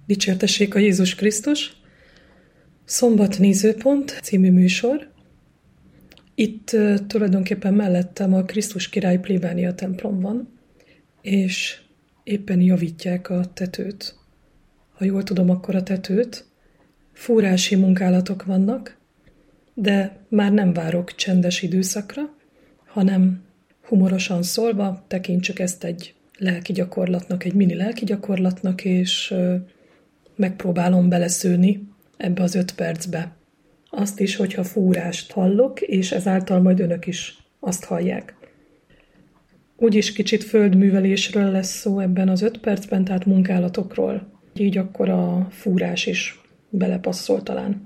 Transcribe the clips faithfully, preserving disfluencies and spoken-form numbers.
Dicsértessék a Jézus Krisztus! Szombat nézőpont című műsor. Itt uh, tulajdonképpen mellettem a Krisztus Király plébánia templom van, és éppen javítják a tetőt. Ha jól tudom, akkor a tetőt. Fúrási munkálatok vannak, de már nem várok csendes időszakra, hanem humorosan szólva tekintsük ezt egy lelki gyakorlatnak, egy mini lelki gyakorlatnak, és uh, megpróbálom beleszőni ebbe az öt percbe. Azt is, hogyha fúrást hallok, és ezáltal majd önök is azt hallják. Úgyis kicsit földművelésről lesz szó ebben az öt percben, tehát munkálatokról. Így akkor a fúrás is belepasszol talán.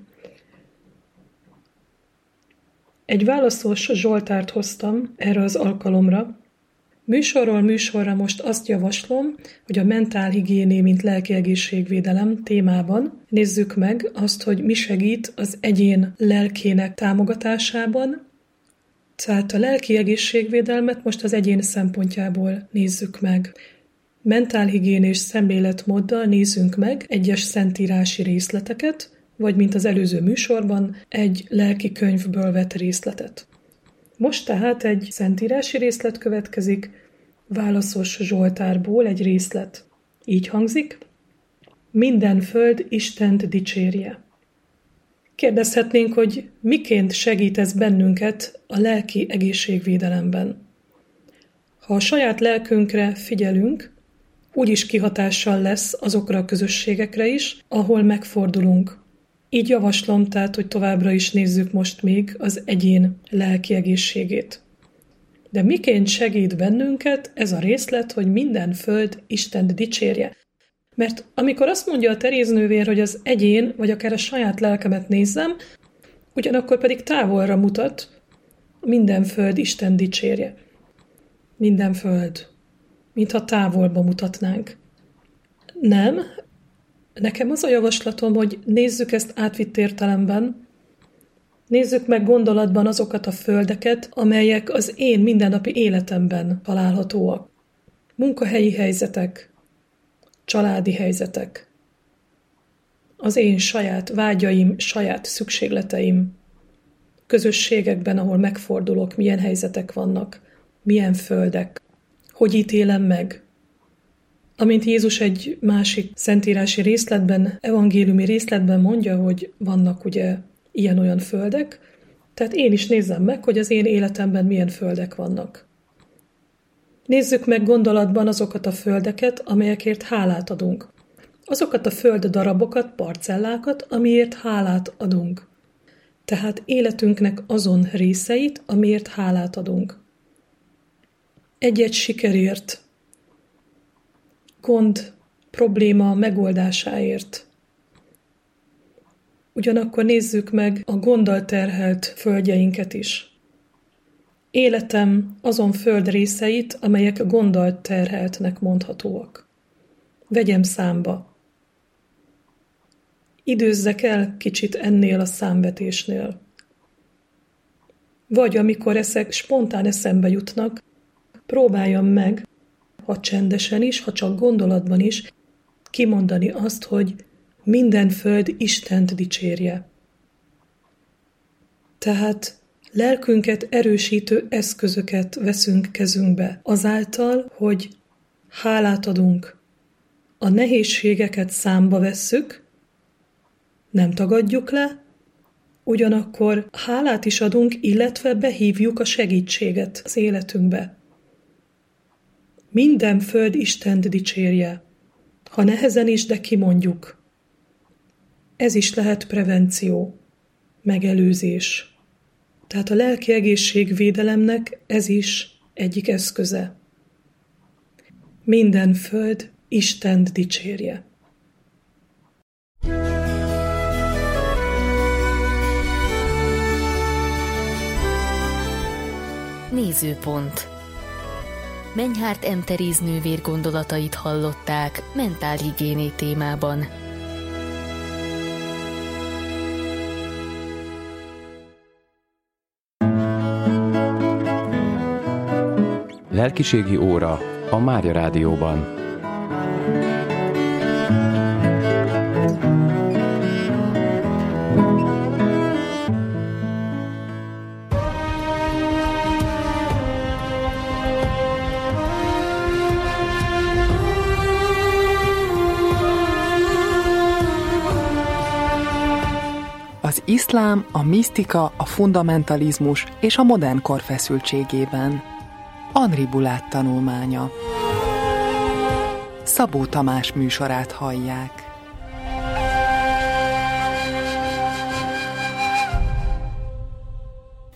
Egy válaszos Zsoltárt hoztam erre az alkalomra. Műsorról műsorra most azt javaslom, hogy a mentálhigiéné, mint lelki egészségvédelem témában nézzük meg azt, hogy mi segít az egyén lelkének támogatásában. Tehát a lelki egészségvédelmet most az egyén szempontjából nézzük meg. Mentálhigiénés szemléletmóddal nézzünk meg egyes szentírási részleteket, vagy mint az előző műsorban, egy lelki könyvből vett részletet. Most tehát egy szentírási részlet következik, válaszos Zsoltárból egy részlet. Így hangzik: minden föld Istent dicsérje. Kérdezhetnénk, hogy miként segít ez bennünket a lelki egészségvédelemben. Ha a saját lelkünkre figyelünk, úgyis kihatással lesz azokra a közösségekre is, ahol megfordulunk. Így javaslom tehát, hogy továbbra is nézzük most még az egyén lelki egészségét. De miként segít bennünket ez a részlet, hogy minden föld Istent dicsérje? Mert amikor azt mondja a Teréznővér, hogy az egyén, vagy akár a saját lelkemet nézzem, ugyanakkor pedig távolra mutat, minden föld Isten dicsérje. Minden föld. Mintha távolba mutatnánk. Nem. Nekem az a javaslatom, hogy nézzük ezt átvitt értelemben, nézzük meg gondolatban azokat a földeket, amelyek az én mindennapi életemben találhatóak. Munkahelyi helyzetek, családi helyzetek, az én saját vágyaim, saját szükségleteim, közösségekben, ahol megfordulok, milyen helyzetek vannak, milyen földek, hogy ítélem meg. Amint Jézus egy másik szentírási részletben, evangéliumi részletben mondja, hogy vannak ugye ilyen-olyan földek, tehát én is nézzem meg, hogy az én életemben milyen földek vannak. Nézzük meg gondolatban azokat a földeket, amelyekért hálát adunk. Azokat a föld darabokat, parcellákat, amiért hálát adunk. Tehát életünknek azon részeit, amiért hálát adunk. Egy-egy sikerért, gond, probléma megoldásáért. Ugyanakkor nézzük meg a gonddal terhelt földjeinket is. Életem azon föld részeit, amelyek gonddal terheltnek mondhatóak. Vegyem számba. Időzzek el kicsit ennél a számvetésnél. Vagy amikor ezek spontán eszembe jutnak, próbáljam meg, ha csendesen is, ha csak gondolatban is, kimondani azt, hogy minden föld Istent dicsérje. Tehát lelkünket erősítő eszközöket veszünk kezünkbe, azáltal, hogy hálát adunk. A nehézségeket számba vesszük, nem tagadjuk le, ugyanakkor hálát is adunk, illetve behívjuk a segítséget az életünkbe. Minden föld Istent dicsérje, ha nehezen is, de kimondjuk. Ez is lehet prevenció, megelőzés. Tehát a lelki egészségvédelemnek ez is egyik eszköze. Minden föld Istent dicsérje. Nézőpont. Menyhárt M. Teréznővér gondolatait hallották mentálhigiéné témában. Lelkiségi óra a Mária Rádióban. Az iszlám, a misztika, a fundamentalizmus és a modern kor feszültségében. Henri Bulát tanulmánya. Szabó Tamás műsorát hallják.